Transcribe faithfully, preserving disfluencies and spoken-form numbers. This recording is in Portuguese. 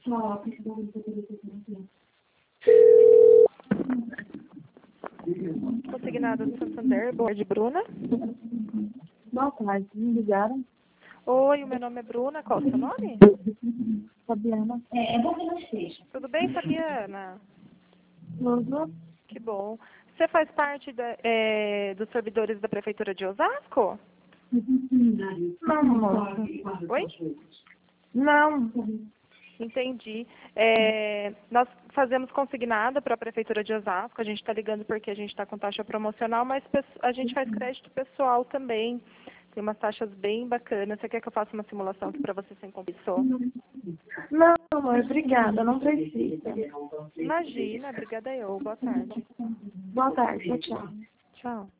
Consignado do Santander, boa tarde, Bruna. Boa tarde, me ligaram? Oi, o meu nome é Bruna, qual é o seu nome? Fabiana. É, é bom que não esteja. Tudo bem, Fabiana? Tudo? Que bom. Você faz parte da, é, dos servidores da Prefeitura de Osasco? Não, moça. Oi? Não. Entendi. É, nós fazemos consignado para a Prefeitura de Osasco, a gente está ligando porque a gente está com taxa promocional, mas a gente faz crédito pessoal também. Tem umas taxas bem bacanas. Você quer que eu faça uma simulação aqui para você sem compromisso? Não, amor, obrigada, não precisa. Imagina, obrigada eu. Boa tarde. Boa tarde, tchau. Tchau.